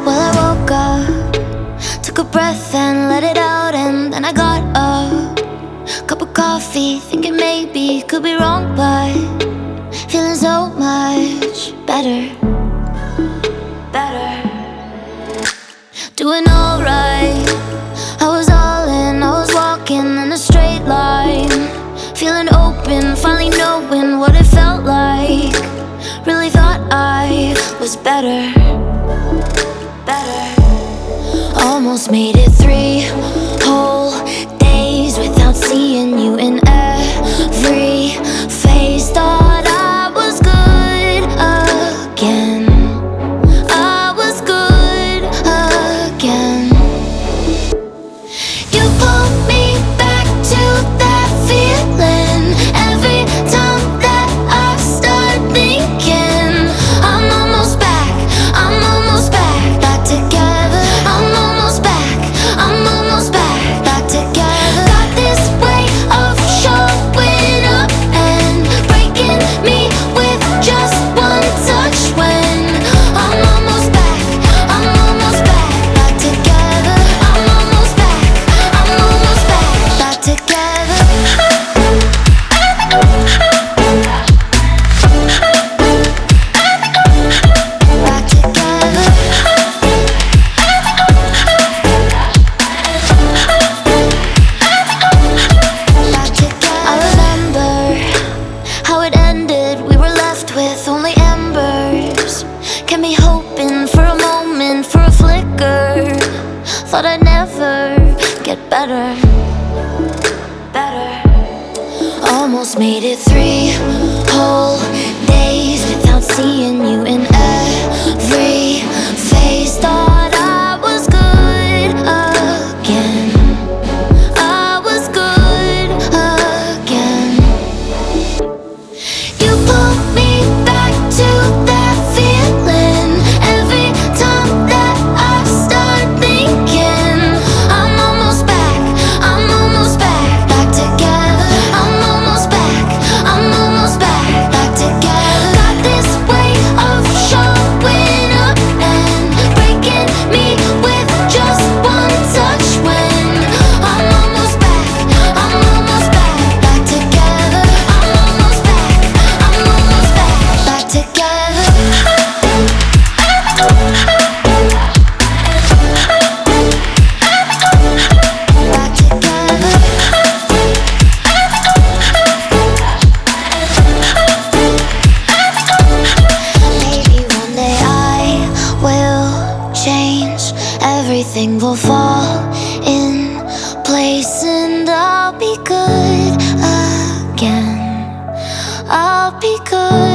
Well, I woke up, took a breath and let it out, and then I got up. Cup of coffee, thinking maybe could be wrong, but feeling so much better. Doing alright. I was all in, I was walking in a straight line, feeling open, finally knowing what it felt like. Really thought I was better. Almost made it 3 whole days without seeing you in every phase. Thought I was good again. I was good again. You pull me back to that feeling every time that I start thinking I'm almost back, I'm almost back, back together. I'm almost back, I'm almost back, back together. Got this way of showing up and breaking me with just one touch when I'm almost back, I'm almost back, back together. I'm almost back, I'm almost back, back together. Back together. I remember how it ended. We were left with only embers. Kept me hoping for a moment, for a flicker. Thought I'd never get better. Almost made it 3 whole days without seeing you in every phase. Thought I was good again. I was good again. You pull me back to that feeling every time that I start thinking I'm almost back, I'm almost back, back together. I'm almost back, I'm almost back, back together. Got this way of showing up and breaking me with just one touch when I'm almost back, I'm almost back, back together. I'm almost back, I'm almost back, back together. Back together. Maybe one day I will change. Everything will fall in place and I'll be good again. I'll be good